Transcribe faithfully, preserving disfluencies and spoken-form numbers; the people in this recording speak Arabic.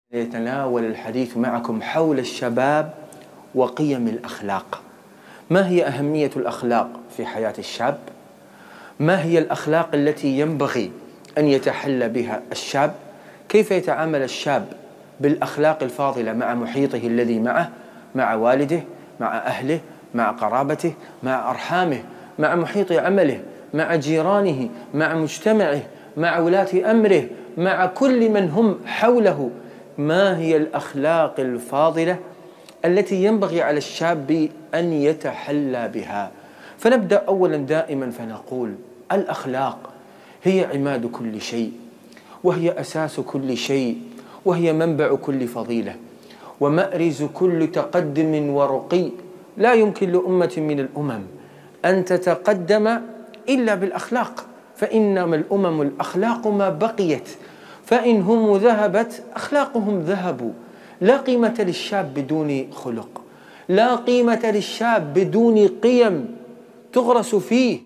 يتناول الحديث معكم حول الشباب وقيم الأخلاق. ما هي أهمية الأخلاق في حياة الشاب؟ ما هي الأخلاق التي ينبغي أن يتحلى بها الشاب؟ كيف يتعامل الشاب بالأخلاق الفاضلة مع محيطه الذي معه، مع والده، مع أهله، مع قرابته، مع أرحامه، مع محيط عمله، مع جيرانه، مع مجتمعه، مع ولاة أمره، مع كل من هم حوله. ما هي الأخلاق الفاضلة التي ينبغي على الشاب أن يتحلى بها؟ فنبدأ أولا دائما فنقول الأخلاق هي عماد كل شيء، وهي أساس كل شيء، وهي منبع كل فضيلة، ومأرز كل تقدم ورقي. لا يمكن لأمة من الأمم أن تتقدم إلا بالأخلاق، فإنما الأمم الأخلاق ما بقيت، فإن هم ذهبت أخلاقهم ذهبوا. لا قيمة للشاب بدون خلق، لا قيمة للشاب بدون قيم تغرس فيه.